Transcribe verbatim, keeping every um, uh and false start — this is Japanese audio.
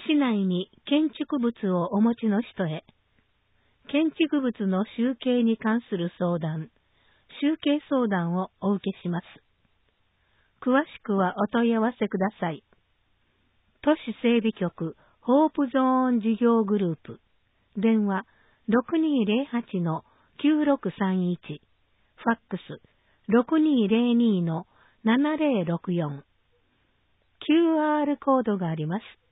市内に建築物をお持ちの人へ、建築物の集計に関する相談、集計相談をお受けします。詳しくはお問い合わせください。都市整備局ホープゾーン事業グループ、電話 ろくにーぜろはちのきゅうろくさんいち、ファックス ろくにーぜろにのななぜろろくよん、キューアール コードがあります。